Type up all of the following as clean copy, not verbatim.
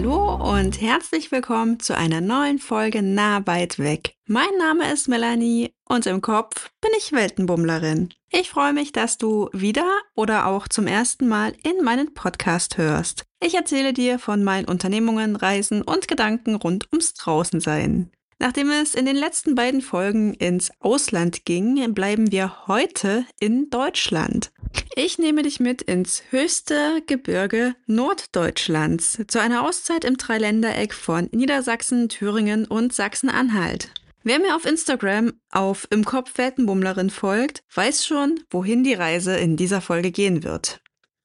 Hallo und herzlich willkommen zu einer neuen Folge Nah weit weg. Mein Name ist Melanie und im Kopf bin ich Weltenbummlerin. Ich freue mich, dass du wieder oder auch zum ersten Mal in meinen Podcast hörst. Ich erzähle dir von meinen Unternehmungen, Reisen und Gedanken rund ums Draußensein. Nachdem es in den letzten beiden Folgen ins Ausland ging, bleiben wir heute in Deutschland. Ich nehme dich mit ins höchste Gebirge Norddeutschlands zu einer Auszeit im Dreiländereck von Niedersachsen, Thüringen und Sachsen-Anhalt. Wer mir auf Instagram auf Im Kopf Weltenbummlerin folgt, weiß schon, wohin die Reise in dieser Folge gehen wird.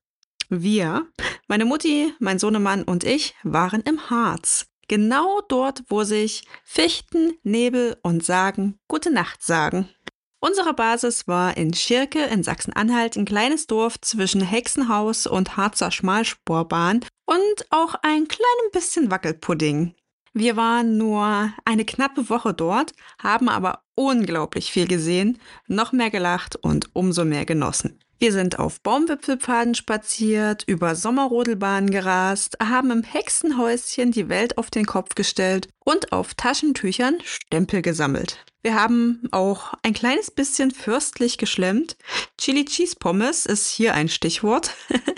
Wir, meine Mutti, mein Sohnemann und ich, waren im Harz. Genau dort, wo sich Fichten, Nebel und Sagen Gute Nacht sagen. Unsere Basis war in Schirke in Sachsen-Anhalt, ein kleines Dorf zwischen Hexenhaus und Harzer Schmalspurbahn und auch ein kleines bisschen Wackelpudding. Wir waren nur eine knappe Woche dort, haben aber unglaublich viel gesehen, noch mehr gelacht und umso mehr genossen. Wir sind auf Baumwipfelpfaden spaziert, über Sommerrodelbahnen gerast, haben im Hexenhäuschen die Welt auf den Kopf gestellt und auf Taschentüchern Stempel gesammelt. Wir haben auch ein kleines bisschen fürstlich geschlemmt. Chili Cheese Pommes ist hier ein Stichwort.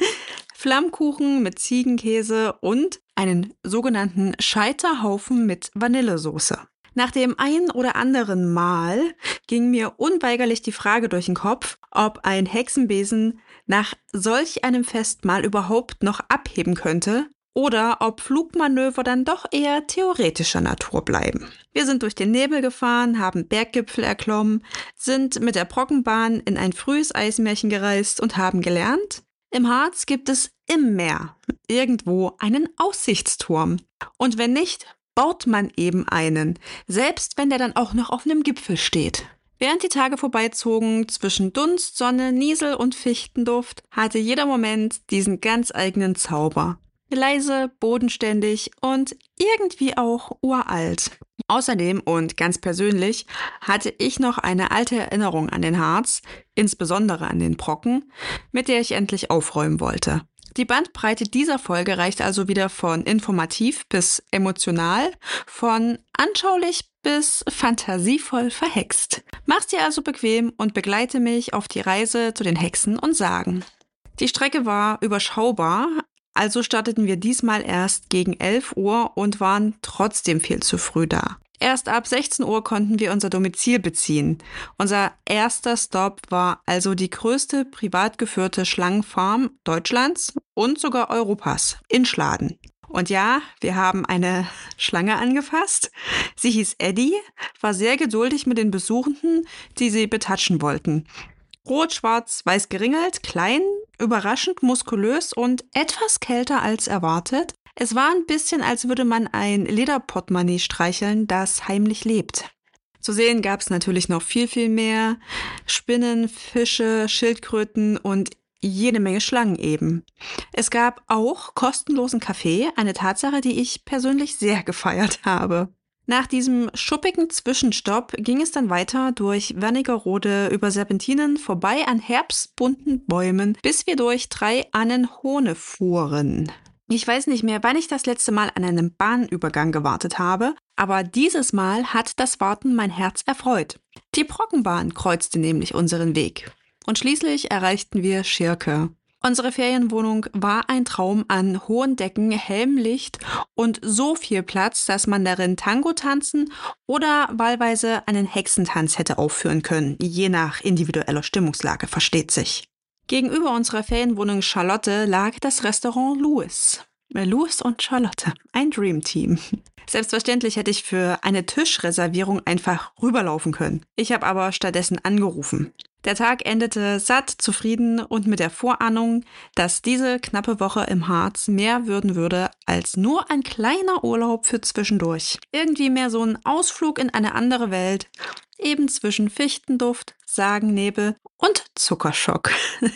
Flammkuchen mit Ziegenkäse und einen sogenannten Scheiterhaufen mit Vanillesoße. Nach dem ein oder anderen Mal ging mir unweigerlich die Frage durch den Kopf, ob ein Hexenbesen nach solch einem Festmahl überhaupt noch abheben könnte oder ob Flugmanöver dann doch eher theoretischer Natur bleiben. Wir sind durch den Nebel gefahren, haben Berggipfel erklommen, sind mit der Brockenbahn in ein frühes Eismärchen gereist und haben gelernt, im Harz gibt es im Meer irgendwo einen Aussichtsturm. Und wenn nicht, baut man eben einen, selbst wenn der dann auch noch auf einem Gipfel steht. Während die Tage vorbeizogen, zwischen Dunst, Sonne, Niesel und Fichtenduft, hatte jeder Moment diesen ganz eigenen Zauber. Leise, bodenständig und irgendwie auch uralt. Außerdem und ganz persönlich hatte ich noch eine alte Erinnerung an den Harz, insbesondere an den Brocken, mit der ich endlich aufräumen wollte. Die Bandbreite dieser Folge reicht also wieder von informativ bis emotional, von anschaulich bis fantasievoll verhext. Mach's dir also bequem und begleite mich auf die Reise zu den Hexen und Sagen. Die Strecke war überschaubar, also starteten wir diesmal erst gegen 11 Uhr und waren trotzdem viel zu früh da. Erst ab 16 Uhr konnten wir unser Domizil beziehen. Unser erster Stopp war also die größte privat geführte Schlangenfarm Deutschlands und sogar Europas in Schladen. Und ja, wir haben eine Schlange angefasst. Sie hieß Eddie, war sehr geduldig mit den Besuchenden, die sie betatschen wollten. Rot, schwarz, weiß geringelt, klein, überraschend muskulös und etwas kälter als erwartet. Es war ein bisschen, als würde man ein Lederportemonnaie streicheln, das heimlich lebt. Zu sehen gab es natürlich noch viel, viel mehr. Spinnen, Fische, Schildkröten und jede Menge Schlangen eben. Es gab auch kostenlosen Kaffee, eine Tatsache, die ich persönlich sehr gefeiert habe. Nach diesem schuppigen Zwischenstopp ging es dann weiter durch Wernigerode über Serpentinen vorbei an herbstbunten Bäumen, bis wir durch 3 Annenhohne fuhren. Ich weiß nicht mehr, wann ich das letzte Mal an einem Bahnübergang gewartet habe, aber dieses Mal hat das Warten mein Herz erfreut. Die Brockenbahn kreuzte nämlich unseren Weg. Und schließlich erreichten wir Schirke. Unsere Ferienwohnung war ein Traum an hohen Decken, hellem Licht und so viel Platz, dass man darin Tango tanzen oder wahlweise einen Hexentanz hätte aufführen können, je nach individueller Stimmungslage, versteht sich. Gegenüber unserer Ferienwohnung Charlotte lag das Restaurant Louis. Louis und Charlotte, ein Dreamteam. Selbstverständlich hätte ich für eine Tischreservierung einfach rüberlaufen können. Ich habe aber stattdessen angerufen. Der Tag endete satt, zufrieden und mit der Vorahnung, dass diese knappe Woche im Harz mehr würden würde als nur ein kleiner Urlaub für zwischendurch. Irgendwie mehr so ein Ausflug in eine andere Welt, eben zwischen Fichtenduft, Sagennebel und Zuckerschock.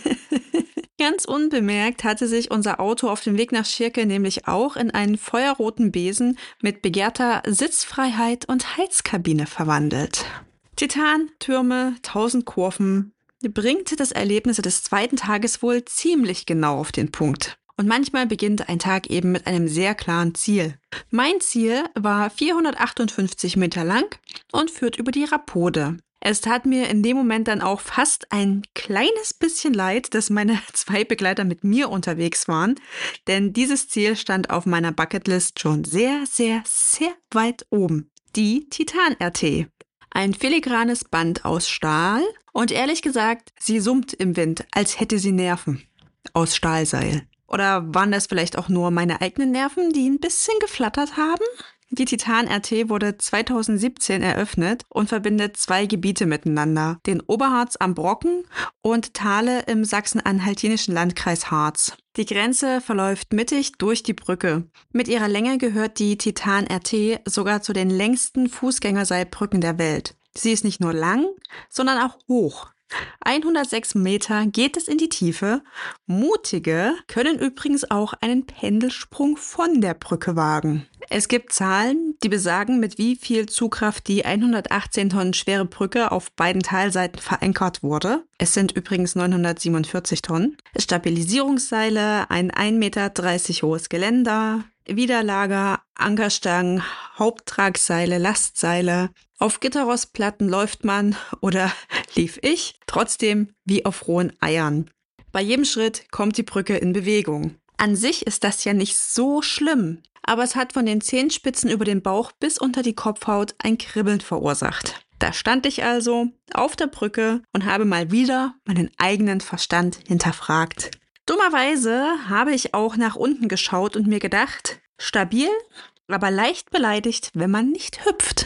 Ganz unbemerkt hatte sich unser Auto auf dem Weg nach Schirke nämlich auch in einen feuerroten Besen mit begehrter Sitzfreiheit und Heizkabine verwandelt. Titan, Türme, 1000 Kurven bringt das Erlebnis des zweiten Tages wohl ziemlich genau auf den Punkt. Und manchmal beginnt ein Tag eben mit einem sehr klaren Ziel. Mein Ziel war 458 Meter lang und führt über die Rapode. Es tat mir in dem Moment dann auch fast ein kleines bisschen leid, dass meine 2 Begleiter mit mir unterwegs waren, denn dieses Ziel stand auf meiner Bucketlist schon sehr, sehr, sehr weit oben. Die Titan-RT. Ein filigranes Band aus Stahl und ehrlich gesagt, sie summt im Wind, als hätte sie Nerven. Aus Stahlseil. Oder waren das vielleicht auch nur meine eigenen Nerven, die ein bisschen geflattert haben? Die Titan-RT wurde 2017 eröffnet und verbindet 2 Gebiete miteinander. Den Oberharz am Brocken und Thale im sachsen-anhaltinischen Landkreis Harz. Die Grenze verläuft mittig durch die Brücke. Mit ihrer Länge gehört die Titan-RT sogar zu den längsten Fußgängerseilbrücken der Welt. Sie ist nicht nur lang, sondern auch hoch. 106 Meter geht es in die Tiefe. Mutige können übrigens auch einen Pendelsprung von der Brücke wagen. Es gibt Zahlen, die besagen, mit wie viel Zugkraft die 118 Tonnen schwere Brücke auf beiden Talseiten verankert wurde. Es sind übrigens 947 Tonnen. Stabilisierungsseile, ein 1,30 Meter hohes Geländer, Widerlager, Ankerstangen, Haupttragseile, Lastseile. Auf Gitterrostplatten läuft man, oder lief ich, trotzdem wie auf rohen Eiern. Bei jedem Schritt kommt die Brücke in Bewegung. An sich ist das ja nicht so schlimm, aber es hat von den Zehenspitzen über den Bauch bis unter die Kopfhaut ein Kribbeln verursacht. Da stand ich also auf der Brücke und habe mal wieder meinen eigenen Verstand hinterfragt. Dummerweise habe ich auch nach unten geschaut und mir gedacht, stabil, aber leicht beleidigt, wenn man nicht hüpft.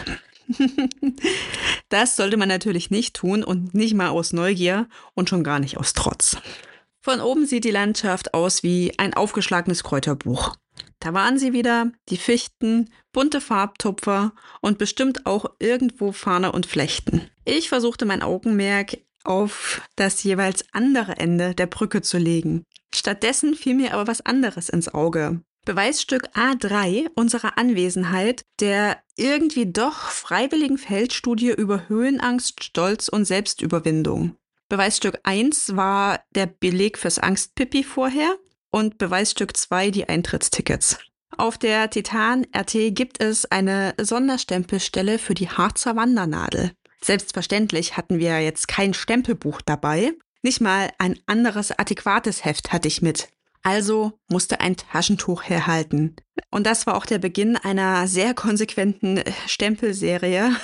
Das sollte man natürlich nicht tun und nicht mal aus Neugier und schon gar nicht aus Trotz. Von oben sieht die Landschaft aus wie ein aufgeschlagenes Kräuterbuch. Da waren sie wieder, die Fichten, bunte Farbtupfer und bestimmt auch irgendwo Farne und Flechten. Ich versuchte mein Augenmerk auf das jeweils andere Ende der Brücke zu legen. Stattdessen fiel mir aber was anderes ins Auge. Beweisstück A3 unserer Anwesenheit, der irgendwie doch freiwilligen Feldstudie über Höhenangst, Stolz und Selbstüberwindung. Beweisstück 1 war der Beleg fürs Angstpipi vorher und Beweisstück 2 die Eintrittstickets. Auf der Titan-RT gibt es eine Sonderstempelstelle für die Harzer Wandernadel. Selbstverständlich hatten wir jetzt kein Stempelbuch dabei. Nicht mal ein anderes adäquates Heft hatte ich mit. Also musste ein Taschentuch herhalten. Und das war auch der Beginn einer sehr konsequenten Stempelserie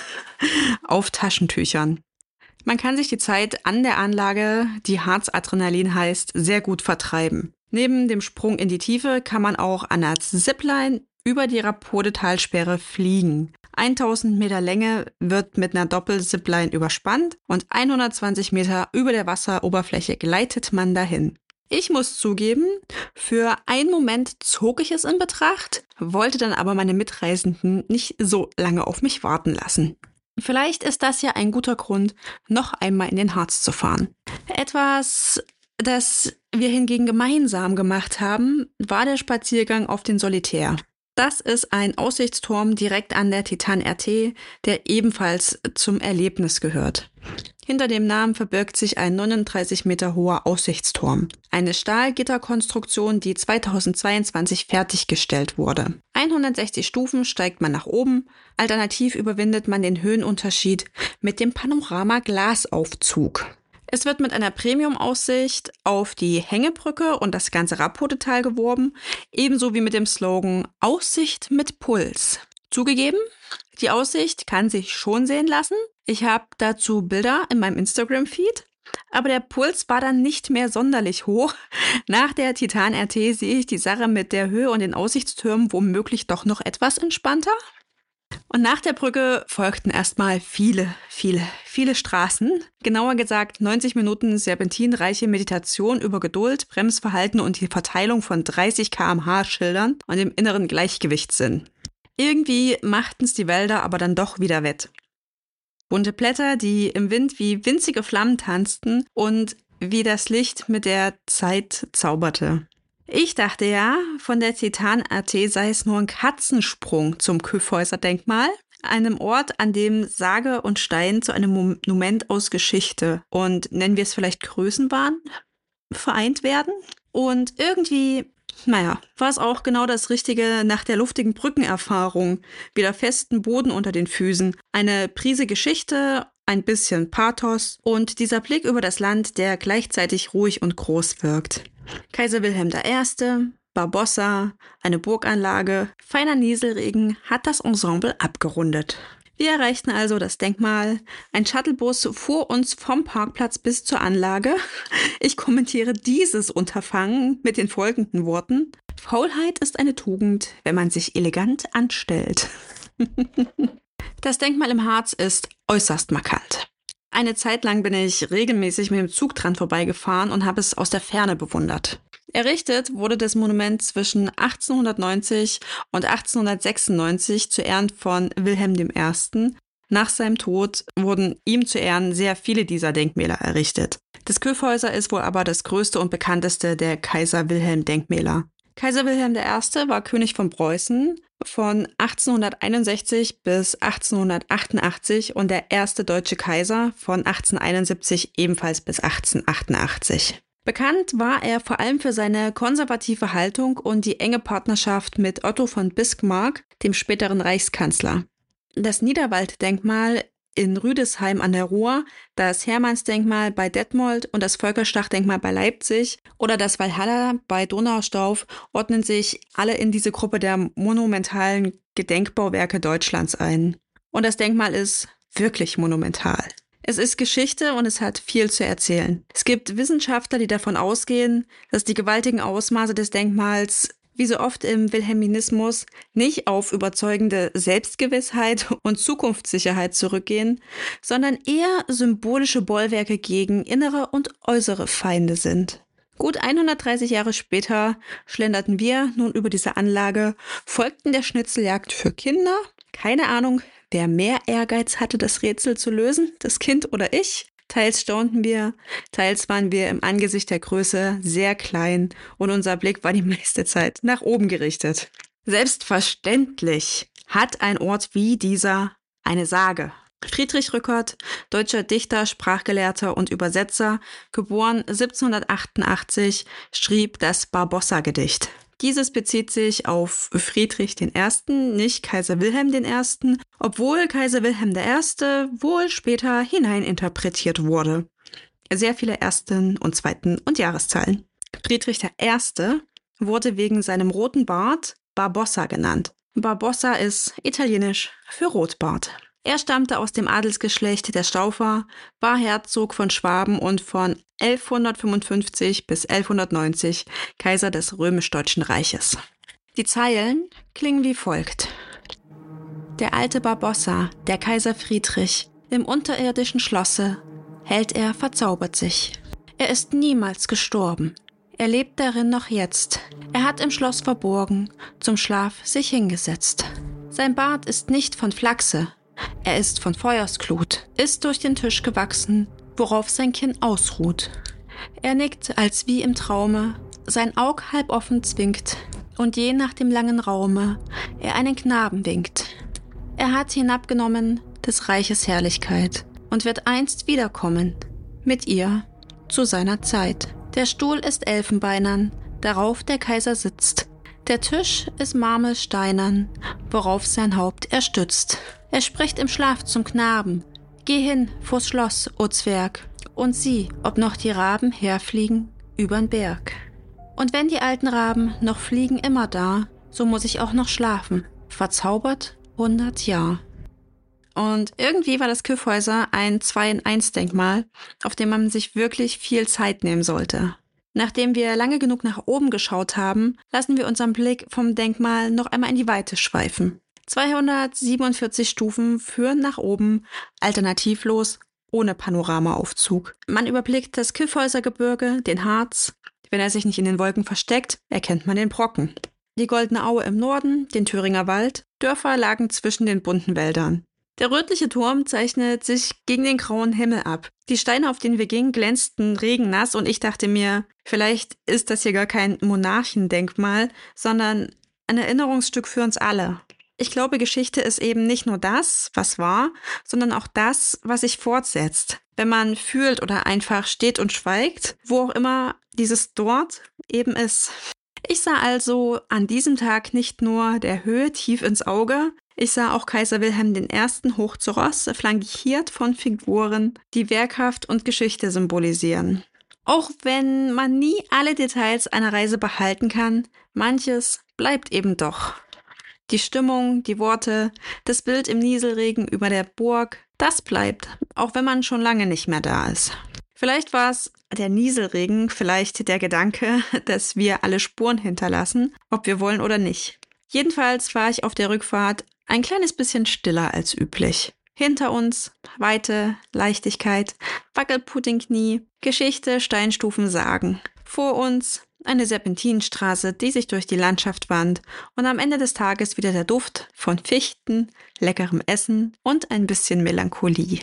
auf Taschentüchern. Man kann sich die Zeit an der Anlage, die Harzadrenalin heißt, sehr gut vertreiben. Neben dem Sprung in die Tiefe kann man auch an der Zipline über die Rapode-Talsperre fliegen. 1000 Meter Länge wird mit einer Doppel-Zipline überspannt und 120 Meter über der Wasseroberfläche gleitet man dahin. Ich muss zugeben, für einen Moment zog ich es in Betracht, wollte dann aber meine Mitreisenden nicht so lange auf mich warten lassen. Vielleicht ist das ja ein guter Grund, noch einmal in den Harz zu fahren. Etwas, das wir hingegen gemeinsam gemacht haben, war der Spaziergang auf den Solitär. Das ist ein Aussichtsturm direkt an der Titan-RT, der ebenfalls zum Erlebnis gehört. Hinter dem Namen verbirgt sich ein 39 Meter hoher Aussichtsturm. Eine Stahlgitterkonstruktion, die 2022 fertiggestellt wurde. 160 Stufen steigt man nach oben, alternativ überwindet man den Höhenunterschied mit dem Panorama-Glasaufzug. Es wird mit einer Premium-Aussicht auf die Hängebrücke und das ganze Rapode-Tal geworben, ebenso wie mit dem Slogan Aussicht mit Puls. Zugegeben, die Aussicht kann sich schon sehen lassen. Ich habe dazu Bilder in meinem Instagram-Feed, aber der Puls war dann nicht mehr sonderlich hoch. Nach der Titan-RT sehe ich die Sache mit der Höhe und den Aussichtstürmen womöglich doch noch etwas entspannter. Und nach der Brücke folgten erstmal viele Straßen. Genauer gesagt 90 Minuten serpentinreiche Meditation über Geduld, Bremsverhalten und die Verteilung von 30 km/h Schildern und dem inneren Gleichgewichtssinn. Irgendwie machten's die Wälder aber dann doch wieder wett. Bunte Blätter, die im Wind wie winzige Flammen tanzten und wie das Licht mit der Zeit zauberte. Ich dachte ja, von der Titan-RT sei es nur ein Katzensprung zum Kyffhäuser-Denkmal, einem Ort, an dem Sage und Stein zu einem Monument aus Geschichte und nennen wir es vielleicht Größenwahn vereint werden. Und irgendwie Naja, war es auch genau das Richtige nach der luftigen Brückenerfahrung, wieder festen Boden unter den Füßen, eine Prise Geschichte, ein bisschen Pathos und dieser Blick über das Land, der gleichzeitig ruhig und groß wirkt. Kaiser Wilhelm I., Barbossa, eine Burganlage, feiner Nieselregen hat das Ensemble abgerundet. Wir erreichten also das Denkmal. Ein Shuttlebus fuhr uns vom Parkplatz bis zur Anlage. Ich kommentiere dieses Unterfangen mit den folgenden Worten. Faulheit ist eine Tugend, wenn man sich elegant anstellt. Das Denkmal im Harz ist äußerst markant. Eine Zeit lang bin ich regelmäßig mit dem Zug dran vorbeigefahren und habe es aus der Ferne bewundert. Errichtet wurde das Monument zwischen 1890 und 1896 zu Ehren von Wilhelm I. Nach seinem Tod wurden ihm zu Ehren sehr viele dieser Denkmäler errichtet. Das Kyffhäuser ist wohl aber das größte und bekannteste der Kaiser-Wilhelm-Denkmäler. Kaiser Wilhelm I. war König von Preußen von 1861 bis 1888 und der erste deutsche Kaiser von 1871 ebenfalls bis 1888. Bekannt war er vor allem für seine konservative Haltung und die enge Partnerschaft mit Otto von Bismarck, dem späteren Reichskanzler. Das Niederwalddenkmal in Rüdesheim an der Ruhr, das Hermannsdenkmal bei Detmold und das Völkerschlachtdenkmal bei Leipzig oder das Walhalla bei Donaustauf ordnen sich alle in diese Gruppe der monumentalen Gedenkbauwerke Deutschlands ein. Und das Denkmal ist wirklich monumental. Es ist Geschichte und es hat viel zu erzählen. Es gibt Wissenschaftler, die davon ausgehen, dass die gewaltigen Ausmaße des Denkmals, wie so oft im Wilhelminismus, nicht auf überzeugende Selbstgewissheit und Zukunftssicherheit zurückgehen, sondern eher symbolische Bollwerke gegen innere und äußere Feinde sind. Gut 130 Jahre später schlenderten wir nun über diese Anlage, folgten der Schnitzeljagd für Kinder. Keine Ahnung, wer mehr Ehrgeiz hatte, das Rätsel zu lösen, das Kind oder ich. Teils staunten wir, teils waren wir im Angesicht der Größe sehr klein und unser Blick war die meiste Zeit nach oben gerichtet. Selbstverständlich hat ein Ort wie dieser eine Sage. Friedrich Rückert, deutscher Dichter, Sprachgelehrter und Übersetzer, geboren 1788, schrieb das Barbossa-Gedicht. Dieses bezieht sich auf Friedrich I., nicht Kaiser Wilhelm I., obwohl Kaiser Wilhelm I. wohl später hineininterpretiert wurde. Sehr viele Ersten und Zweiten und Jahreszahlen. Friedrich I. wurde wegen seinem roten Bart Barbossa genannt. Barbossa ist italienisch für Rotbart. Er stammte aus dem Adelsgeschlecht der Staufer, war Herzog von Schwaben und von 1155 bis 1190 Kaiser des römisch-deutschen Reiches. Die Zeilen klingen wie folgt. Der alte Barbossa, der Kaiser Friedrich, im unterirdischen Schlosse, hält er verzaubert sich. Er ist niemals gestorben. Er lebt darin noch jetzt. Er hat im Schloss verborgen, zum Schlaf sich hingesetzt. Sein Bart ist nicht von Flachse, er ist von Feuersglut, ist durch den Tisch gewachsen, worauf sein Kinn ausruht. Er nickt, als wie im Traume, sein Aug halb offen zwinkt, und je nach dem langen Raume er einen Knaben winkt. Er hat hinabgenommen des Reiches Herrlichkeit und wird einst wiederkommen, mit ihr zu seiner Zeit. Der Stuhl ist elfenbeinern, darauf der Kaiser sitzt. Der Tisch ist marmelsteinern, worauf sein Haupt er stützt. Er spricht im Schlaf zum Knaben. Geh hin vors Schloss, o Zwerg, und sieh, ob noch die Raben herfliegen übern Berg. Und wenn die alten Raben noch fliegen immer da, so muss ich auch noch schlafen, verzaubert 100 Jahr. Und irgendwie war das Kyffhäuser ein 2-in-1-Denkmal, auf dem man sich wirklich viel Zeit nehmen sollte. Nachdem wir lange genug nach oben geschaut haben, lassen wir unseren Blick vom Denkmal noch einmal in die Weite schweifen. 247 Stufen führen nach oben, alternativlos, ohne Panoramaaufzug. Man überblickt das Kyffhäusergebirge, den Harz. Wenn er sich nicht in den Wolken versteckt, erkennt man den Brocken. Die Goldene Aue im Norden, den Thüringer Wald, Dörfer lagen zwischen den bunten Wäldern. Der rötliche Turm zeichnet sich gegen den grauen Himmel ab. Die Steine, auf denen wir gingen, glänzten regennass und ich dachte mir, vielleicht ist das hier gar kein Monarchendenkmal, sondern ein Erinnerungsstück für uns alle. Ich glaube, Geschichte ist eben nicht nur das, was war, sondern auch das, was sich fortsetzt. Wenn man fühlt oder einfach steht und schweigt, wo auch immer dieses dort eben ist. Ich sah also an diesem Tag nicht nur der Höhe tief ins Auge, ich sah auch Kaiser Wilhelm I. hoch zu Ross, flankiert von Figuren, die Wehrkraft und Geschichte symbolisieren. Auch wenn man nie alle Details einer Reise behalten kann, manches bleibt eben doch. Die Stimmung, die Worte, das Bild im Nieselregen über der Burg, das bleibt, auch wenn man schon lange nicht mehr da ist. Vielleicht war es der Nieselregen, vielleicht der Gedanke, dass wir alle Spuren hinterlassen, ob wir wollen oder nicht. Jedenfalls war ich auf der Rückfahrt ein kleines bisschen stiller als üblich. Hinter uns Weite, Leichtigkeit, Wackelpuddingknie, Geschichte, Steinstufen, Sagen. Vor uns eine Serpentinenstraße, die sich durch die Landschaft wand und am Ende des Tages wieder der Duft von Fichten, leckerem Essen und ein bisschen Melancholie.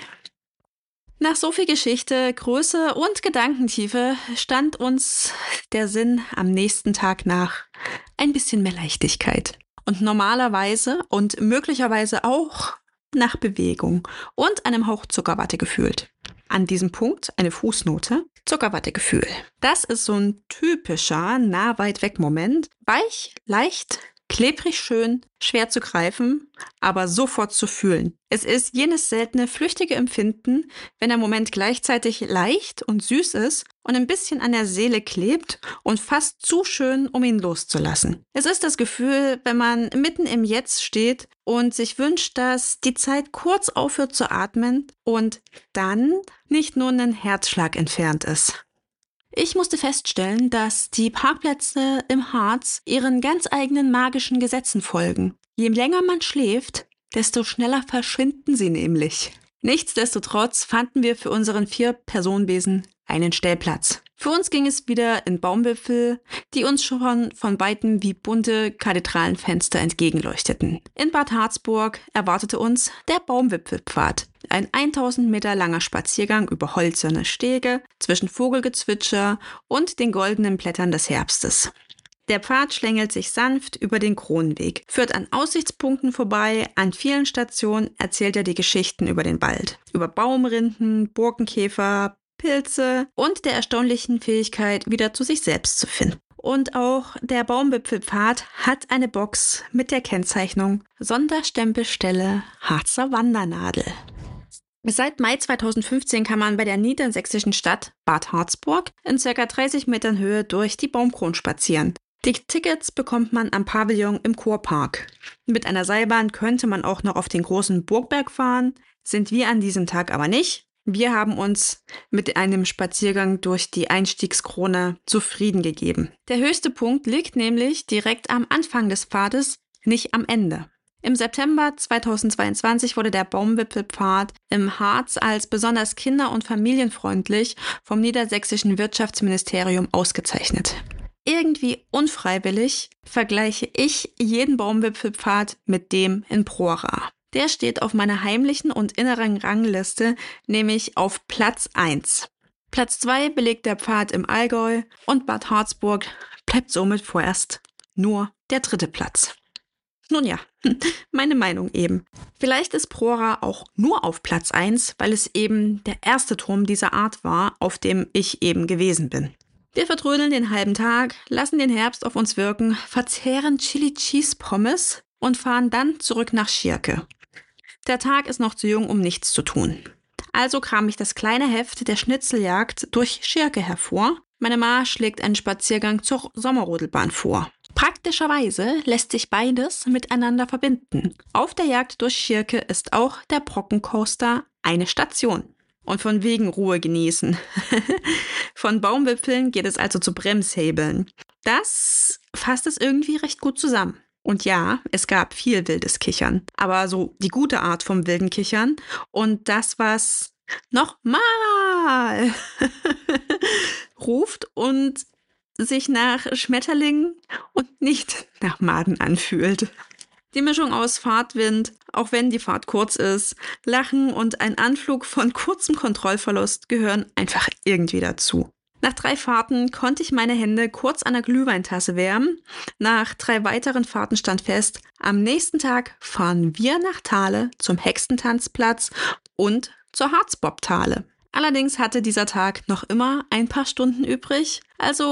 Nach so viel Geschichte, Größe und Gedankentiefe stand uns der Sinn am nächsten Tag nach ein bisschen mehr Leichtigkeit. Und normalerweise und möglicherweise auch nach Bewegung und einem Hauch Zuckerwatte gefühlt. An diesem Punkt eine Fußnote. Zuckerwattegefühl. Das ist so ein typischer Nah-Weit-Weg-Moment. Weich, leicht, klebrig schön, schwer zu greifen, aber sofort zu fühlen. Es ist jenes seltene, flüchtige Empfinden, wenn der Moment gleichzeitig leicht und süß ist und ein bisschen an der Seele klebt und fast zu schön, um ihn loszulassen. Es ist das Gefühl, wenn man mitten im Jetzt steht und sich wünscht, dass die Zeit kurz aufhört zu atmen und dann nicht nur ein Herzschlag entfernt ist. Ich musste feststellen, dass die Parkplätze im Harz ihren ganz eigenen magischen Gesetzen folgen. Je länger man schläft, desto schneller verschwinden sie nämlich. Nichtsdestotrotz fanden wir für unseren 4-Personen-Besen einen Stellplatz. Für uns ging es wieder in Baumwipfel, die uns schon von Weitem wie bunte Kathedralenfenster entgegenleuchteten. In Bad Harzburg erwartete uns der Baumwipfelpfad. Ein 1000 Meter langer Spaziergang über hölzerne Stege zwischen Vogelgezwitscher und den goldenen Blättern des Herbstes. Der Pfad schlängelt sich sanft über den Kronenweg, führt an Aussichtspunkten vorbei, an vielen Stationen erzählt er die Geschichten über den Wald. Über Baumrinden, Borkenkäfer, Pilze und der erstaunlichen Fähigkeit, wieder zu sich selbst zu finden. Und auch der Baumwipfelpfad hat eine Box mit der Kennzeichnung Sonderstempelstelle Harzer Wandernadel. Seit Mai 2015 kann man bei der niedersächsischen Stadt Bad Harzburg in ca. 30 Metern Höhe durch die Baumkronen spazieren. Die Tickets bekommt man am Pavillon im Kurpark. Mit einer Seilbahn könnte man auch noch auf den großen Burgberg fahren, sind wir an diesem Tag aber nicht. Wir haben uns mit einem Spaziergang durch die Einstiegskrone zufrieden gegeben. Der höchste Punkt liegt nämlich direkt am Anfang des Pfades, nicht am Ende. Im September 2022 wurde der Baumwipfelpfad im Harz als besonders kinder- und familienfreundlich vom niedersächsischen Wirtschaftsministerium ausgezeichnet. Irgendwie unfreiwillig vergleiche ich jeden Baumwipfelpfad mit dem in Prora. Der steht auf meiner heimlichen und inneren Rangliste, nämlich auf Platz 1. Platz 2 belegt der Pfad im Allgäu und Bad Harzburg bleibt somit vorerst nur der 3. Platz. Nun ja, meine Meinung eben. Vielleicht ist Prora auch nur auf Platz 1, weil es eben der erste Turm dieser Art war, auf dem ich eben gewesen bin. Wir vertrödeln den halben Tag, lassen den Herbst auf uns wirken, verzehren Chili Cheese Pommes und fahren dann zurück nach Schierke. Der Tag ist noch zu jung, um nichts zu tun. Also kram ich das kleine Heft der Schnitzeljagd durch Schierke hervor. Meine Ma schlägt einen Spaziergang zur Sommerrodelbahn vor. Praktischerweise lässt sich beides miteinander verbinden. Auf der Jagd durch Schierke ist auch der Brockencoaster eine Station. Und von wegen Ruhe genießen. Von Baumwipfeln geht es also zu Bremshebeln. Das fasst es irgendwie recht gut zusammen. Und ja, es gab viel wildes Kichern, aber so die gute Art vom wilden Kichern und das, was nochmal ruft und sich nach Schmetterlingen und nicht nach Maden anfühlt. Die Mischung aus Fahrtwind, auch wenn die Fahrt kurz ist, Lachen und ein Anflug von kurzem Kontrollverlust gehören einfach irgendwie dazu. Nach 3 Fahrten konnte ich meine Hände kurz an der Glühweintasse wärmen. Nach 3 weiteren Fahrten stand fest, am nächsten Tag fahren wir nach Thale zum Hexentanzplatz und zur Harzbobtale. Allerdings hatte dieser Tag noch immer ein paar Stunden übrig, also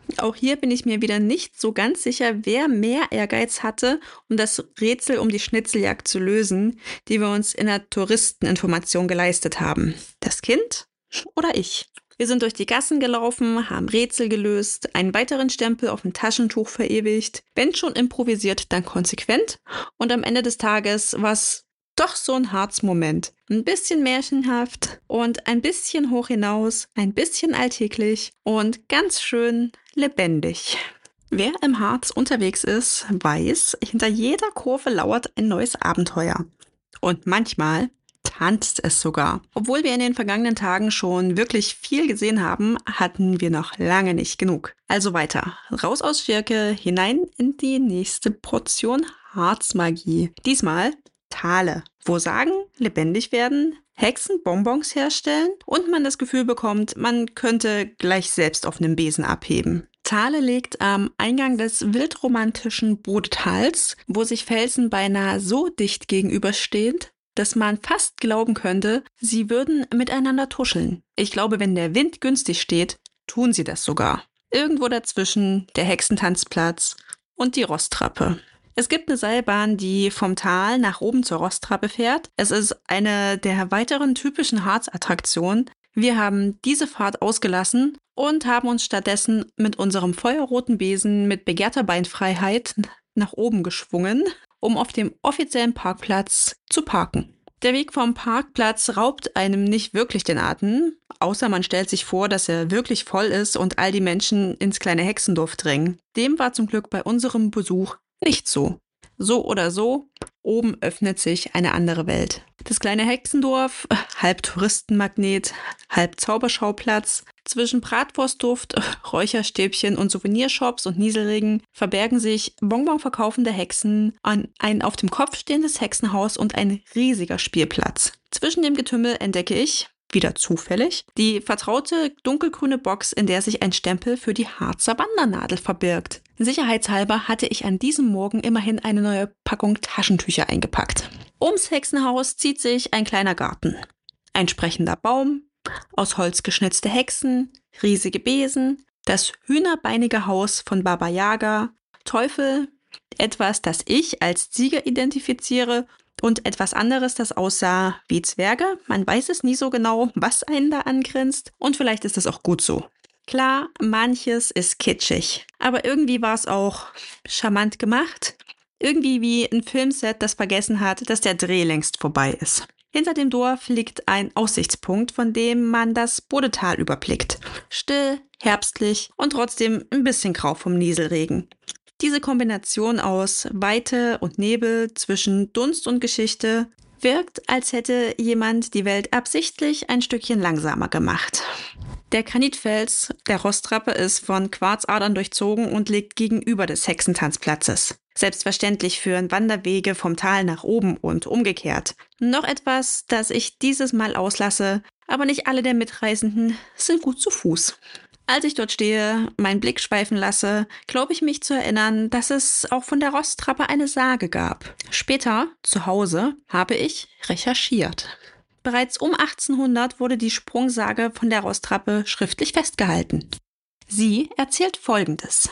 Auch hier bin ich mir wieder nicht so ganz sicher, wer mehr Ehrgeiz hatte, um das Rätsel um die Schnitzeljagd zu lösen, die wir uns in der Touristeninformation geleistet haben. Das Kind oder ich? Wir sind durch die Gassen gelaufen, haben Rätsel gelöst, einen weiteren Stempel auf dem Taschentuch verewigt. Wenn schon improvisiert, dann konsequent. Und am Ende des Tages war es doch so ein Harzmoment. Ein bisschen märchenhaft und ein bisschen hoch hinaus, ein bisschen alltäglich und ganz schön lebendig. Wer im Harz unterwegs ist, weiß, hinter jeder Kurve lauert ein neues Abenteuer. Und manchmal tanzt es sogar. Obwohl wir in den vergangenen Tagen schon wirklich viel gesehen haben, hatten wir noch lange nicht genug. Also weiter. Raus aus Schirke, hinein in die nächste Portion Harzmagie. Diesmal Thale, wo Sagen lebendig werden, Hexen Bonbons herstellen und man das Gefühl bekommt, man könnte gleich selbst auf einem Besen abheben. Thale liegt am Eingang des wildromantischen Bodetals, wo sich Felsen beinahe so dicht gegenüberstehen, dass man fast glauben könnte, sie würden miteinander tuscheln. Ich glaube, wenn der Wind günstig steht, tun sie das sogar. Irgendwo dazwischen der Hexentanzplatz und die Rosttrappe. Es gibt eine Seilbahn, die vom Tal nach oben zur Rosttrappe fährt. Es ist eine der weiteren typischen Harz-Attraktionen. Wir haben diese Fahrt ausgelassen und haben uns stattdessen mit unserem feuerroten Besen mit begehrter Beinfreiheit nach oben geschwungen, um auf dem offiziellen Parkplatz zu parken. Der Weg vom Parkplatz raubt einem nicht wirklich den Atem, außer man stellt sich vor, dass er wirklich voll ist und all die Menschen ins kleine Hexendorf drängen. Dem war zum Glück bei unserem Besuch nicht so. So oder so, oben öffnet sich eine andere Welt. Das kleine Hexendorf, halb Touristenmagnet, halb Zauberschauplatz. Zwischen Bratwurstduft, Räucherstäbchen und Souvenirshops und Nieselregen verbergen sich bonbonverkaufende Hexen, ein auf dem Kopf stehendes Hexenhaus und ein riesiger Spielplatz. Zwischen dem Getümmel entdecke ich, wieder zufällig, die vertraute dunkelgrüne Box, in der sich ein Stempel für die Harzer Wandernadel verbirgt. Sicherheitshalber hatte ich an diesem Morgen immerhin eine neue Packung Taschentücher eingepackt. Ums Hexenhaus zieht sich ein kleiner Garten. Ein sprechender Baum, aus Holz geschnitzte Hexen, riesige Besen, das hühnerbeinige Haus von Baba Yaga, Teufel, etwas, das ich als Ziege identifiziere und etwas anderes, das aussah wie Zwerge. Man weiß es nie so genau, was einen da angrinst und vielleicht ist das auch gut so. Klar, manches ist kitschig, aber irgendwie war es auch charmant gemacht. Irgendwie wie ein Filmset, das vergessen hat, dass der Dreh längst vorbei ist. Hinter dem Dorf liegt ein Aussichtspunkt, von dem man das Bodetal überblickt. Still, herbstlich und trotzdem ein bisschen grau vom Nieselregen. Diese Kombination aus Weite und Nebel zwischen Dunst und Geschichte wirkt, als hätte jemand die Welt absichtlich ein Stückchen langsamer gemacht. Der Granitfels der Rosttrappe ist von Quarzadern durchzogen und liegt gegenüber des Hexentanzplatzes. Selbstverständlich führen Wanderwege vom Tal nach oben und umgekehrt. Noch etwas, das ich dieses Mal auslasse, aber nicht alle der Mitreisenden sind gut zu Fuß. Als ich dort stehe, meinen Blick schweifen lasse, glaube ich mich zu erinnern, dass es auch von der Rosttrappe eine Sage gab. Später, zu Hause, habe ich recherchiert. Bereits um 1800 wurde die Sprungsage von der Rosttrappe schriftlich festgehalten. Sie erzählt Folgendes.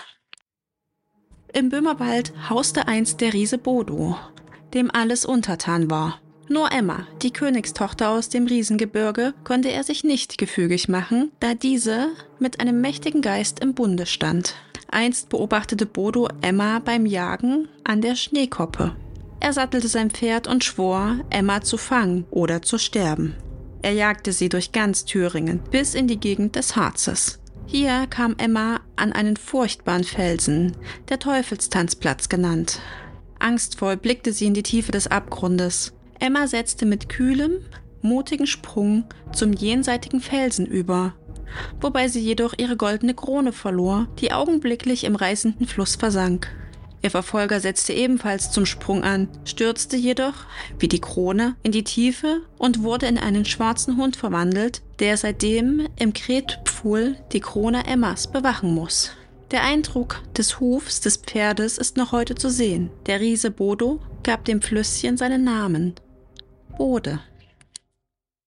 Im Böhmerwald hauste einst der Riese Bodo, dem alles untertan war. Nur Emma, die Königstochter aus dem Riesengebirge, konnte er sich nicht gefügig machen, da diese mit einem mächtigen Geist im Bunde stand. Einst beobachtete Bodo Emma beim Jagen an der Schneekoppe. Er sattelte sein Pferd und schwor, Emma zu fangen oder zu sterben. Er jagte sie durch ganz Thüringen bis in die Gegend des Harzes. Hier kam Emma an einen furchtbaren Felsen, der Teufelstanzplatz genannt. Angstvoll blickte sie in die Tiefe des Abgrundes. Emma setzte mit kühlem, mutigen Sprung zum jenseitigen Felsen über, wobei sie jedoch ihre goldene Krone verlor, die augenblicklich im reißenden Fluss versank. Ihr Verfolger setzte ebenfalls zum Sprung an, stürzte jedoch, wie die Krone, in die Tiefe und wurde in einen schwarzen Hund verwandelt, der seitdem im Kretpfuhl die Krone Emmas bewachen muss. Der Eindruck des Hufs des Pferdes ist noch heute zu sehen. Der Riese Bodo gab dem Flüsschen seinen Namen: Bode.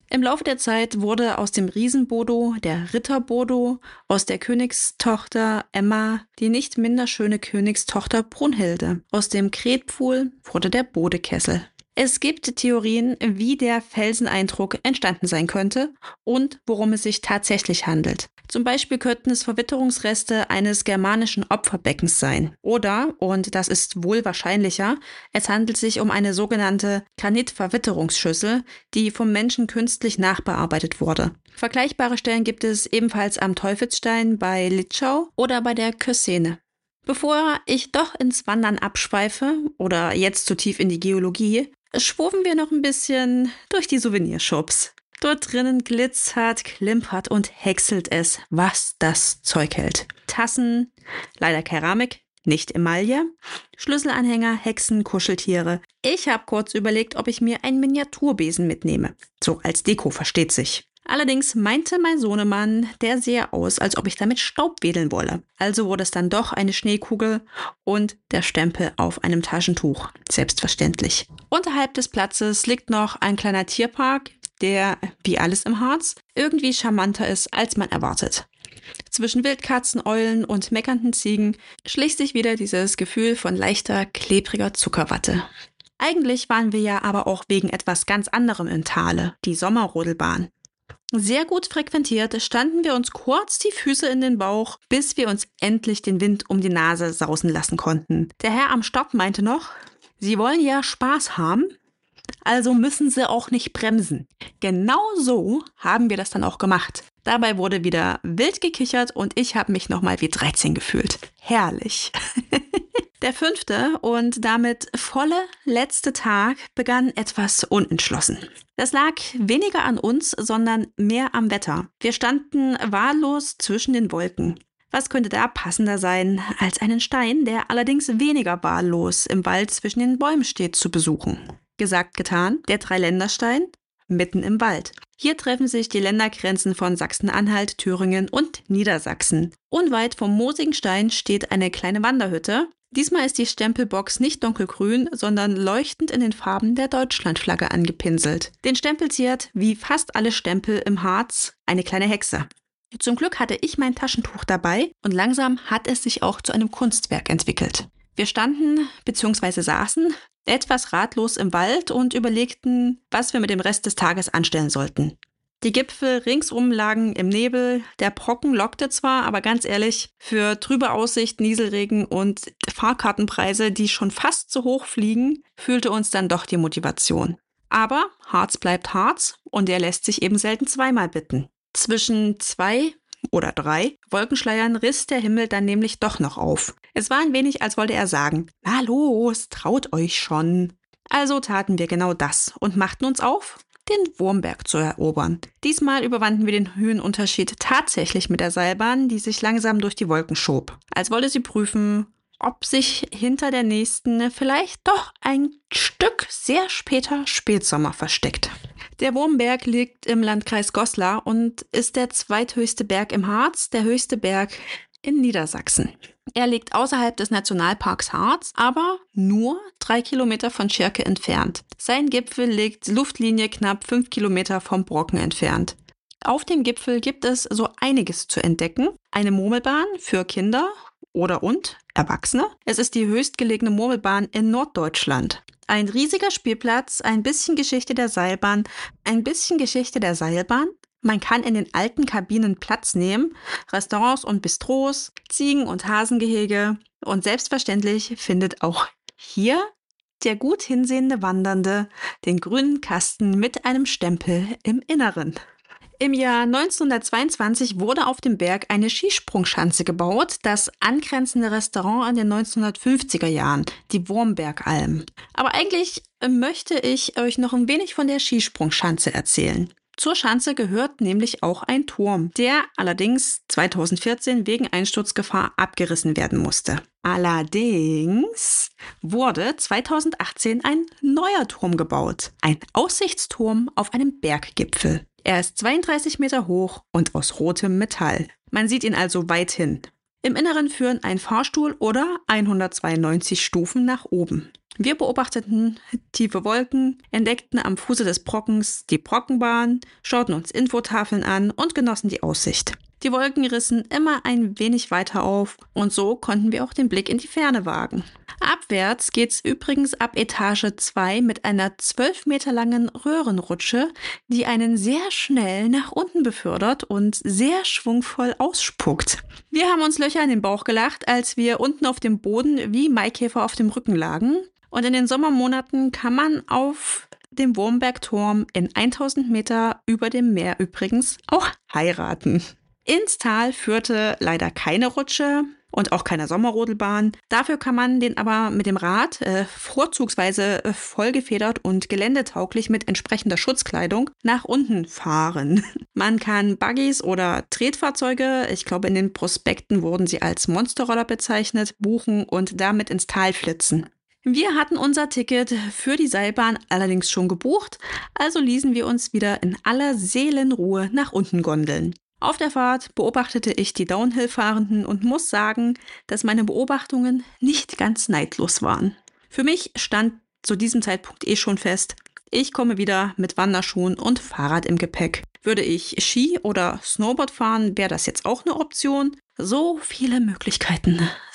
Im Laufe der Zeit wurde aus dem Riesenbodo der Ritterbodo, aus der Königstochter Emma die nicht minder schöne Königstochter Brunhilde. Aus dem Kretpfuhl wurde der Bodekessel. Es gibt Theorien, wie der Felseneindruck entstanden sein könnte und worum es sich tatsächlich handelt. Zum Beispiel könnten es Verwitterungsreste eines germanischen Opferbeckens sein. Oder, und das ist wohl wahrscheinlicher, es handelt sich um eine sogenannte Granitverwitterungsschüssel, die vom Menschen künstlich nachbearbeitet wurde. Vergleichbare Stellen gibt es ebenfalls am Teufelsstein bei Litschau oder bei der Kössene. Bevor ich doch ins Wandern abschweife oder jetzt zu tief in die Geologie, schwufen wir noch ein bisschen durch die Souvenirshops. Dort drinnen glitzert, klimpert und häckselt es, was das Zeug hält. Tassen, leider Keramik, nicht Emaille, Schlüsselanhänger, Hexen, Kuscheltiere. Ich habe kurz überlegt, ob ich mir einen Miniaturbesen mitnehme. So als Deko, versteht sich. Allerdings meinte mein Sohnemann, der sähe aus, als ob ich damit Staub wedeln wolle. Also wurde es dann doch eine Schneekugel und der Stempel auf einem Taschentuch. Selbstverständlich. Unterhalb des Platzes liegt noch ein kleiner Tierpark, der, wie alles im Harz, irgendwie charmanter ist, als man erwartet. Zwischen Wildkatzen, Eulen und meckernden Ziegen schlich sich wieder dieses Gefühl von leichter, klebriger Zuckerwatte. Eigentlich waren wir ja aber auch wegen etwas ganz anderem in Thale, die Sommerrodelbahn. Sehr gut frequentiert standen wir uns kurz die Füße in den Bauch, bis wir uns endlich den Wind um die Nase sausen lassen konnten. Der Herr am Stock meinte noch, Sie wollen ja Spaß haben, also müssen Sie auch nicht bremsen. Genau so haben wir das dann auch gemacht. Dabei wurde wieder wild gekichert und ich habe mich nochmal wie 13 gefühlt. Herrlich. Der 5. und damit volle letzte Tag begann etwas unentschlossen. Das lag weniger an uns, sondern mehr am Wetter. Wir standen wahllos zwischen den Wolken. Was könnte da passender sein, als einen Stein, der allerdings weniger wahllos im Wald zwischen den Bäumen steht, zu besuchen? Gesagt, getan, der Dreiländerstein mitten im Wald. Hier treffen sich die Ländergrenzen von Sachsen-Anhalt, Thüringen und Niedersachsen. Unweit vom moosigen Stein steht eine kleine Wanderhütte. Diesmal ist die Stempelbox nicht dunkelgrün, sondern leuchtend in den Farben der Deutschlandflagge angepinselt. Den Stempel ziert, wie fast alle Stempel im Harz, eine kleine Hexe. Zum Glück hatte ich mein Taschentuch dabei und langsam hat es sich auch zu einem Kunstwerk entwickelt. Wir standen bzw. saßen etwas ratlos im Wald und überlegten, was wir mit dem Rest des Tages anstellen sollten. Die Gipfel ringsum lagen im Nebel, der Brocken lockte zwar, aber ganz ehrlich, für trübe Aussicht, Nieselregen und Fahrkartenpreise, die schon fast zu hoch fliegen, fehlte uns dann doch die Motivation. Aber Harz bleibt Harz und er lässt sich eben selten zweimal bitten. Zwischen 2 oder 3 Wolkenschleiern riss der Himmel dann nämlich doch noch auf. Es war ein wenig, als wollte er sagen, na los, traut euch schon. Also taten wir genau das und machten uns auf, den Wurmberg zu erobern. Diesmal überwanden wir den Höhenunterschied tatsächlich mit der Seilbahn, die sich langsam durch die Wolken schob. Als wollte sie prüfen, ob sich hinter der nächsten vielleicht doch ein Stück sehr später Spätsommer versteckt. Der Wurmberg liegt im Landkreis Goslar und ist der zweithöchste Berg im Harz, der höchste Berg in Niedersachsen. Er liegt außerhalb des Nationalparks Harz, aber nur 3 Kilometer von Schirke entfernt. Sein Gipfel liegt Luftlinie knapp 5 Kilometer vom Brocken entfernt. Auf dem Gipfel gibt es so einiges zu entdecken. Eine Murmelbahn für Kinder und Erwachsene. Es ist die höchstgelegene Murmelbahn in Norddeutschland. Ein riesiger Spielplatz, ein bisschen Geschichte der Seilbahn, Man kann in den alten Kabinen Platz nehmen, Restaurants und Bistros, Ziegen- und Hasengehege und selbstverständlich findet auch hier der gut hinsehende Wandernde den grünen Kasten mit einem Stempel im Inneren. Im Jahr 1922 wurde auf dem Berg eine Skisprungschanze gebaut, das angrenzende Restaurant in den 1950er Jahren, die Wurmbergalm. Aber eigentlich möchte ich euch noch ein wenig von der Skisprungschanze erzählen. Zur Schanze gehört nämlich auch ein Turm, der allerdings 2014 wegen Einsturzgefahr abgerissen werden musste. Allerdings wurde 2018 ein neuer Turm gebaut, ein Aussichtsturm auf einem Berggipfel. Er ist 32 Meter hoch und aus rotem Metall. Man sieht ihn also weit hin. Im Inneren führen ein Fahrstuhl oder 192 Stufen nach oben. Wir beobachteten tiefe Wolken, entdeckten am Fuße des Brockens die Brockenbahn, schauten uns Infotafeln an und genossen die Aussicht. Die Wolken rissen immer ein wenig weiter auf und so konnten wir auch den Blick in die Ferne wagen. Abwärts geht's übrigens ab Etage 2 mit einer 12 Meter langen Röhrenrutsche, die einen sehr schnell nach unten befördert und sehr schwungvoll ausspuckt. Wir haben uns Löcher in den Bauch gelacht, als wir unten auf dem Boden wie Maikäfer auf dem Rücken lagen. Und in den Sommermonaten kann man auf dem Wurmbergturm in 1000 Meter über dem Meer übrigens auch heiraten. Ins Tal führte leider keine Rutsche und auch keine Sommerrodelbahn. Dafür kann man den aber mit dem Rad vorzugsweise vollgefedert und geländetauglich mit entsprechender Schutzkleidung nach unten fahren. Man kann Buggies oder Tretfahrzeuge, ich glaube in den Prospekten wurden sie als Monsterroller bezeichnet, buchen und damit ins Tal flitzen. Wir hatten unser Ticket für die Seilbahn allerdings schon gebucht, also ließen wir uns wieder in aller Seelenruhe nach unten gondeln. Auf der Fahrt beobachtete ich die Downhill-Fahrenden und muss sagen, dass meine Beobachtungen nicht ganz neidlos waren. Für mich stand zu diesem Zeitpunkt schon fest, ich komme wieder mit Wanderschuhen und Fahrrad im Gepäck. Würde ich Ski oder Snowboard fahren, wäre das jetzt auch eine Option. So viele Möglichkeiten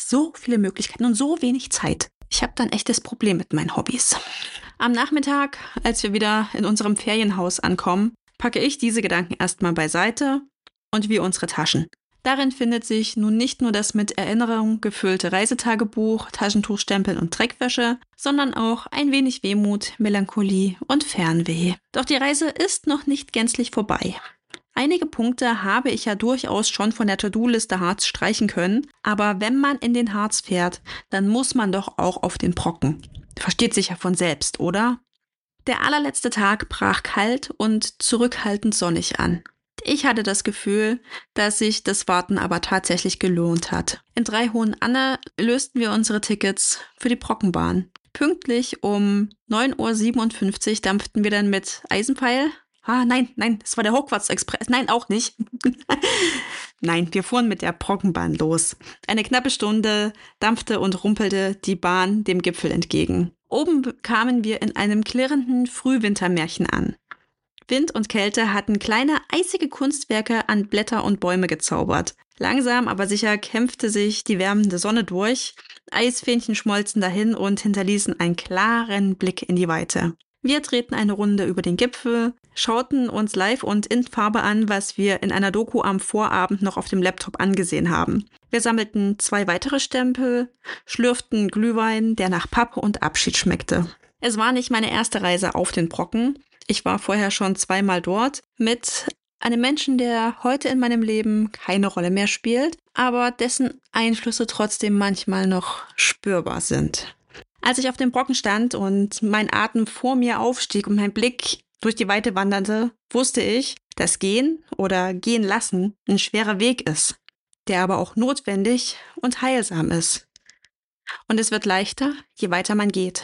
und so wenig Zeit. Ich habe dann echtes Problem mit meinen Hobbys. Am Nachmittag, als wir wieder in unserem Ferienhaus ankommen, packe ich diese Gedanken erstmal beiseite und wir unsere Taschen. Darin findet sich nun nicht nur das mit Erinnerung gefüllte Reisetagebuch, Taschentuchstempel und Dreckwäsche, sondern auch ein wenig Wehmut, Melancholie und Fernweh. Doch die Reise ist noch nicht gänzlich vorbei. Einige Punkte habe ich ja durchaus schon von der To-Do-Liste Harz streichen können, aber wenn man in den Harz fährt, dann muss man doch auch auf den Brocken. Versteht sich ja von selbst, oder? Der allerletzte Tag brach kalt und zurückhaltend sonnig an. Ich hatte das Gefühl, dass sich das Warten aber tatsächlich gelohnt hat. In 3 Hohenanne lösten wir unsere Tickets für die Brockenbahn. Pünktlich um 9:57 Uhr dampften wir dann mit Eisenpfeil. Nein, das war der Hochquarz-Express. Nein, auch nicht. Nein, wir fuhren mit der Brockenbahn los. Eine knappe Stunde dampfte und rumpelte die Bahn dem Gipfel entgegen. Oben kamen wir in einem klirrenden Frühwintermärchen an. Wind und Kälte hatten kleine eisige Kunstwerke an Blätter und Bäume gezaubert. Langsam, aber sicher kämpfte sich die wärmende Sonne durch. Eisfähnchen schmolzen dahin und hinterließen einen klaren Blick in die Weite. Wir drehten eine Runde über den Gipfel, schauten uns live und in Farbe an, was wir in einer Doku am Vorabend noch auf dem Laptop angesehen haben. Wir sammelten 2 weitere Stempel, schlürften Glühwein, der nach Pappe und Abschied schmeckte. Es war nicht meine erste Reise auf den Brocken. Ich war vorher schon 2-mal dort mit einem Menschen, der heute in meinem Leben keine Rolle mehr spielt, aber dessen Einflüsse trotzdem manchmal noch spürbar sind. Als ich auf dem Brocken stand und mein Atem vor mir aufstieg und mein Blick durch die Weite wanderte, wusste ich, dass Gehen oder Gehen lassen ein schwerer Weg ist, der aber auch notwendig und heilsam ist. Und es wird leichter, je weiter man geht.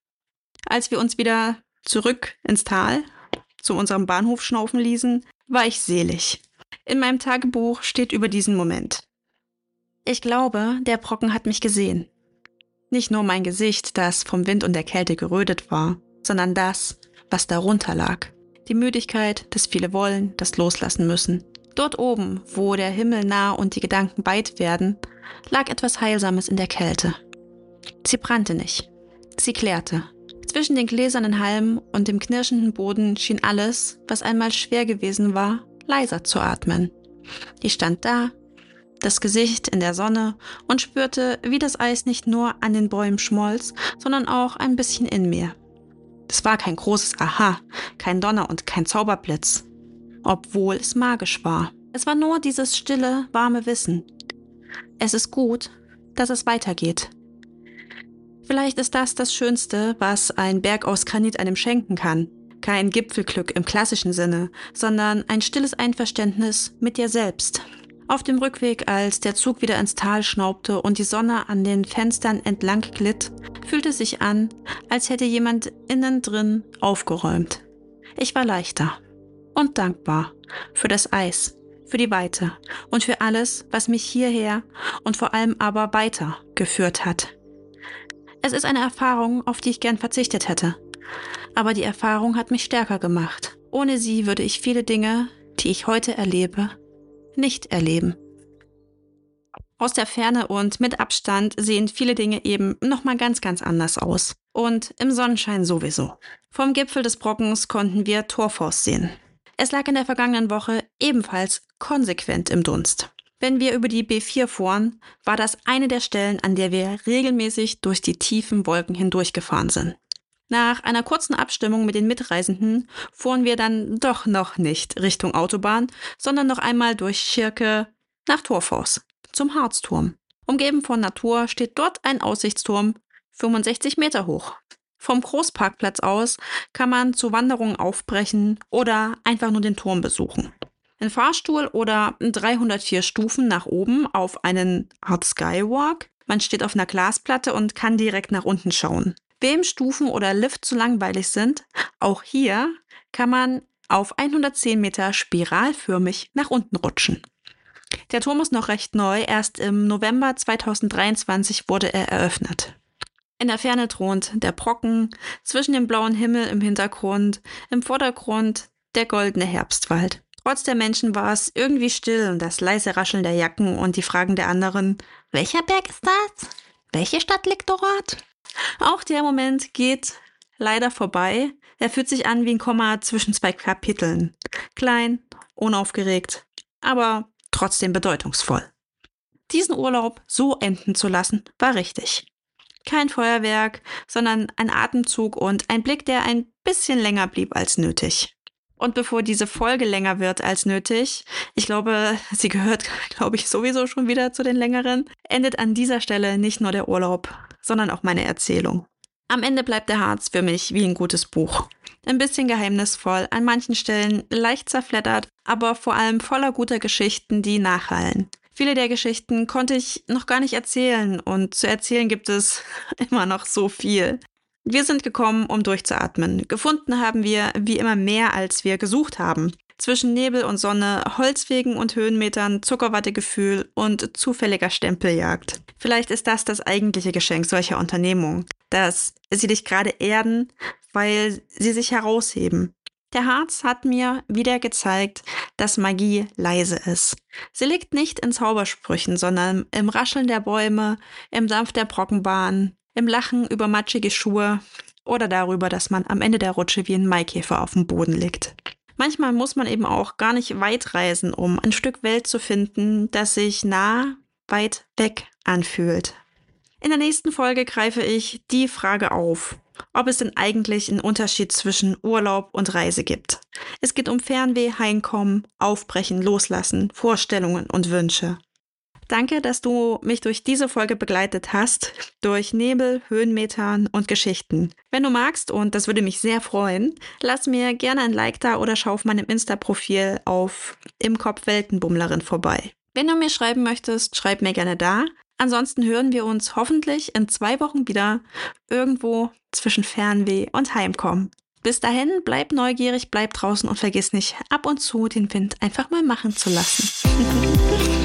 Als wir uns wieder zurück ins Tal zu unserem Bahnhof schnaufen ließen, war ich selig. In meinem Tagebuch steht über diesen Moment: Ich glaube, der Brocken hat mich gesehen. Nicht nur mein Gesicht, das vom Wind und der Kälte gerödet war, sondern das, was darunter lag. Die Müdigkeit, das viele Wollen, das Loslassen müssen. Dort oben, wo der Himmel nah und die Gedanken weit werden, lag etwas Heilsames in der Kälte. Sie brannte nicht. Sie klärte. Zwischen den gläsernen Halmen und dem knirschenden Boden schien alles, was einmal schwer gewesen war, leiser zu atmen. Ich stand da, das Gesicht in der Sonne und spürte, wie das Eis nicht nur an den Bäumen schmolz, sondern auch ein bisschen in mir. Es war kein großes Aha, kein Donner und kein Zauberblitz, obwohl es magisch war. Es war nur dieses stille, warme Wissen. Es ist gut, dass es weitergeht. Vielleicht ist das Schönste, was ein Berg aus Granit einem schenken kann. Kein Gipfelglück im klassischen Sinne, sondern ein stilles Einverständnis mit dir selbst. Auf dem Rückweg, als der Zug wieder ins Tal schnaubte und die Sonne an den Fenstern entlang glitt, fühlte es sich an, als hätte jemand innen drin aufgeräumt. Ich war leichter und dankbar für das Eis, für die Weite und für alles, was mich hierher und vor allem aber weiter geführt hat. Es ist eine Erfahrung, auf die ich gern verzichtet hätte. Aber die Erfahrung hat mich stärker gemacht. Ohne sie würde ich viele Dinge, die ich heute erlebe, nicht erleben. Aus der Ferne und mit Abstand sehen viele Dinge eben nochmal ganz, ganz anders aus. Und im Sonnenschein sowieso. Vom Gipfel des Brockens konnten wir Torfhaus sehen. Es lag in der vergangenen Woche ebenfalls konsequent im Dunst. Wenn wir über die B4 fuhren, war das eine der Stellen, an der wir regelmäßig durch die tiefen Wolken hindurchgefahren sind. Nach einer kurzen Abstimmung mit den Mitreisenden fuhren wir dann doch noch nicht Richtung Autobahn, sondern noch einmal durch Schirke nach Torfhaus, zum Harzturm. Umgeben von Natur steht dort ein Aussichtsturm, 65 Meter hoch. Vom Großparkplatz aus kann man zu Wanderungen aufbrechen oder einfach nur den Turm besuchen. Ein Fahrstuhl oder 304 Stufen nach oben auf einen Art Skywalk. Man steht auf einer Glasplatte und kann direkt nach unten schauen. Wem Stufen oder Lift zu langweilig sind, auch hier kann man auf 110 Meter spiralförmig nach unten rutschen. Der Turm ist noch recht neu, erst im November 2023 wurde er eröffnet. In der Ferne thront der Brocken, zwischen dem blauen Himmel im Hintergrund, im Vordergrund der goldene Herbstwald. Trotz der Menschen war es irgendwie still und das leise Rascheln der Jacken und die Fragen der anderen, welcher Berg ist das? Welche Stadt liegt dort? Auch der Moment geht leider vorbei. Er fühlt sich an wie ein Komma zwischen zwei Kapiteln. Klein, unaufgeregt, aber trotzdem bedeutungsvoll. Diesen Urlaub so enden zu lassen, war richtig. Kein Feuerwerk, sondern ein Atemzug und ein Blick, der ein bisschen länger blieb als nötig. Und bevor diese Folge länger wird als nötig, ich glaube, sie gehört, sowieso schon wieder zu den längeren, endet an dieser Stelle nicht nur der Urlaub, sondern auch meine Erzählung. Am Ende bleibt der Harz für mich wie ein gutes Buch. Ein bisschen geheimnisvoll, an manchen Stellen leicht zerfleddert, aber vor allem voller guter Geschichten, die nachhallen. Viele der Geschichten konnte ich noch gar nicht erzählen und zu erzählen gibt es immer noch so viel. Wir sind gekommen, um durchzuatmen. Gefunden haben wir wie immer mehr, als wir gesucht haben. Zwischen Nebel und Sonne, Holzwegen und Höhenmetern, Zuckerwattegefühl und zufälliger Stempeljagd. Vielleicht ist das das eigentliche Geschenk solcher Unternehmungen, dass sie dich gerade erden, weil sie sich herausheben. Der Harz hat mir wieder gezeigt, dass Magie leise ist. Sie liegt nicht in Zaubersprüchen, sondern im Rascheln der Bäume, im Dampf der Brockenbahn, im Lachen über matschige Schuhe oder darüber, dass man am Ende der Rutsche wie ein Maikäfer auf dem Boden liegt. Manchmal muss man eben auch gar nicht weit reisen, um ein Stück Welt zu finden, das sich nah, weit weg anfühlt. In der nächsten Folge greife ich die Frage auf, ob es denn eigentlich einen Unterschied zwischen Urlaub und Reise gibt. Es geht um Fernweh, Heimkommen, Aufbrechen, Loslassen, Vorstellungen und Wünsche. Danke, dass du mich durch diese Folge begleitet hast, durch Nebel, Höhenmetern und Geschichten. Wenn du magst, und das würde mich sehr freuen, lass mir gerne ein Like da oder schau auf meinem Insta-Profil auf Im Kopf Weltenbummlerin vorbei. Wenn du mir schreiben möchtest, schreib mir gerne da. Ansonsten hören wir uns hoffentlich in 2 Wochen wieder irgendwo zwischen Fernweh und Heimkommen. Bis dahin, bleib neugierig, bleib draußen und vergiss nicht, ab und zu den Wind einfach mal machen zu lassen.